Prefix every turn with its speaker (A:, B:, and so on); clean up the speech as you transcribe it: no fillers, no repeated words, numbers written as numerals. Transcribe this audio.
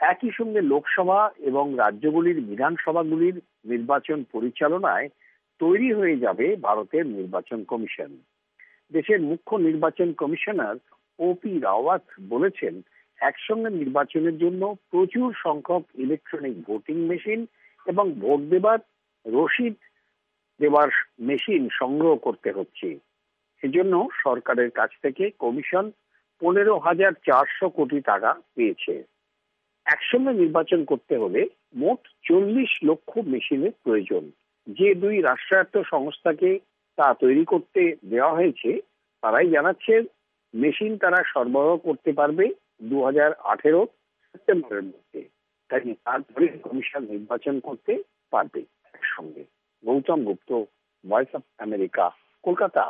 A: একই সঙ্গে লোকসভা এবং রাজ্যগুলির বিধানসভাগুলির নির্বাচন পরিচালনায় তৈরি হয়ে যাবে ভারতের নির্বাচন কমিশন। দেশের মুখ্য নির্বাচন কমিশনার ওপি রাওয়াত বলেছেন, একসঙ্গে নির্বাচনের জন্য প্রচুর সংখ্যক ইলেকট্রনিক ভোটিং মেশিন এবং ভোট দেবার রসিদ দেওয়ার মেশিন সংগ্রহ করতে হচ্ছে। সেজন্য সরকারের কাছ থেকে কমিশন 15,400 কোটি টাকা পেয়েছে। একসঙ্গে নির্বাচন করতে হলে মোট 40 লক্ষ মেশিনের প্রয়োজন। যে দুই রাষ্ট্রায়ত্ত সংস্থাকে তা তৈরি করতে দেওয়া হয়েছে তারাই জানাচ্ছে মেশিন তারা সরবরাহ করতে পারবে 2018 সেপ্টেম্বরের মধ্যে। তাই তারপরে কমিশন নির্বাচন করতে পারবে একসঙ্গে। Gautam Gupta, voice of America, Kolkata.